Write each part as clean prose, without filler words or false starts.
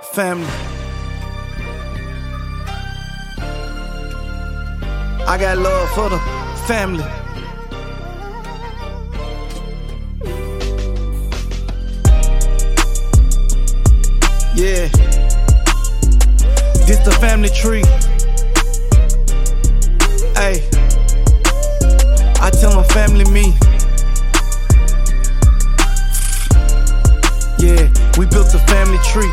family. I got love for the family. Yeah, this the family tree. Ay, I tell them family me. Yeah, we built a family tree.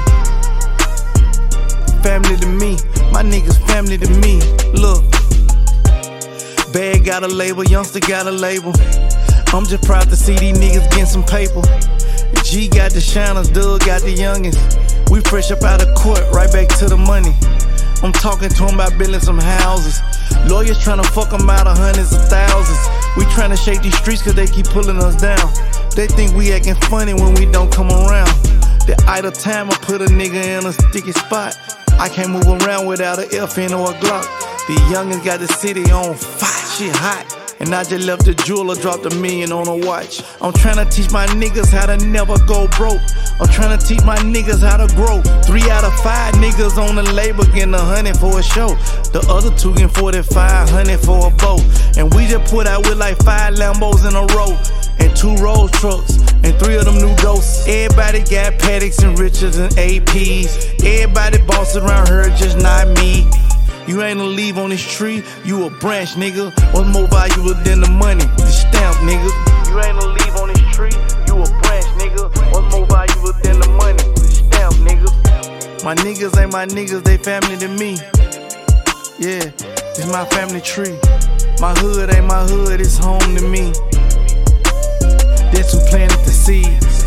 Family to me, my niggas family to me. Look, Bad got a label, youngster got a label. I'm just proud to see these niggas getting some paper. G got the shiners, Doug got the youngins. We fresh up out of court, right back to the money. I'm talking to them about building some houses. Lawyers tryna fuck them out of hundreds of thousands. We tryna shake these streets cause they keep pulling us down. They think we acting funny when we don't come around. The idle time will put a nigga in a sticky spot. I can't move around without an FN or a Glock. The youngins got the city on fire, shit hot. And I just left the jeweler, dropped $1 million on a watch. I'm tryna teach my niggas how to never go broke. I'm tryna teach my niggas how to grow. 3 out of 5 niggas on the label getting 100 for a show. The other 2 getting 4,500 for a boat. And we just put out with like 5 Lambos in a row. And 2 Rolls trucks, and 3 of them new ghosts. Everybody got Paddocks and Richards and APs. Everybody boss around here, just not me. You ain't a leaf on this tree, you a branch, nigga. What's more valuable than the money? The stamp, nigga. You ain't a leaf on this tree, you a branch, nigga. What's more valuable than the money? The stamp, nigga. My niggas ain't my niggas, they family to me. Yeah, it's my family tree. My hood ain't my hood, it's home to me. That's who planted the seeds.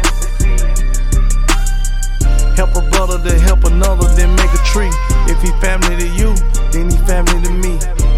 Help a brother to help another, then make a tree. If he family to you, then he family to me.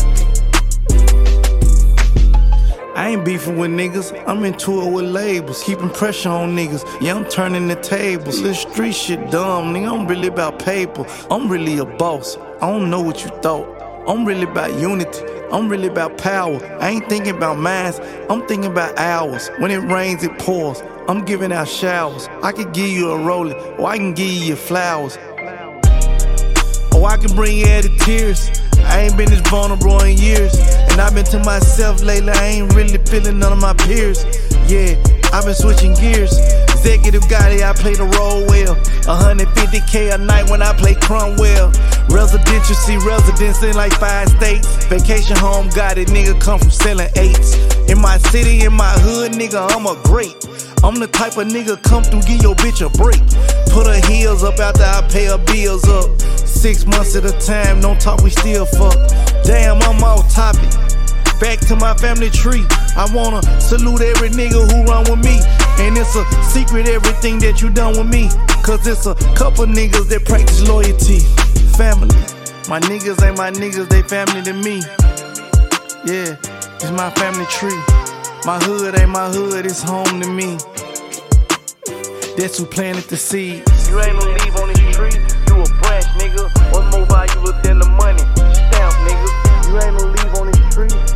I ain't beefing with niggas, I'm into it with labels. Keeping pressure on niggas, yeah, I'm turning the tables. This street shit dumb, nigga, I'm really about paper. I'm really a boss, I don't know what you thought. I'm really about unity, I'm really about power. I ain't thinking about minds, I'm thinking about hours. When it rains, it pours, I'm giving out showers. I could give you a rollie, or I can give you your flowers. Or I can bring you air to tears. I ain't been this vulnerable in years. And I've been to myself lately, I ain't really feeling none of my peers. Yeah, I've been switching gears. Executive Gotti, I play the role well. 150K a night when I play Cromwell. Residential, see residents in like 5 states. Vacation home, got it, nigga come from selling 8s. In my city, in my hood, nigga, I'm a great. I'm the type of nigga come through, give your bitch a break. Put her heels up after I pay her bills up. 6 months at a time, don't talk, we still fuck. Damn, I'm off topic. Back to my family tree. I wanna salute every nigga who run with me. And it's a secret everything that you done with me. Cause it's a couple niggas that practice loyalty. Family. My niggas ain't my niggas, they family to me. Yeah, it's my family tree. My hood ain't my hood, it's home to me. That's who planted the seeds. You ain't a leaf on this tree, you a branch, nigga. What's more valuable than the money? Stamp, nigga. You ain't a leaf on this tree.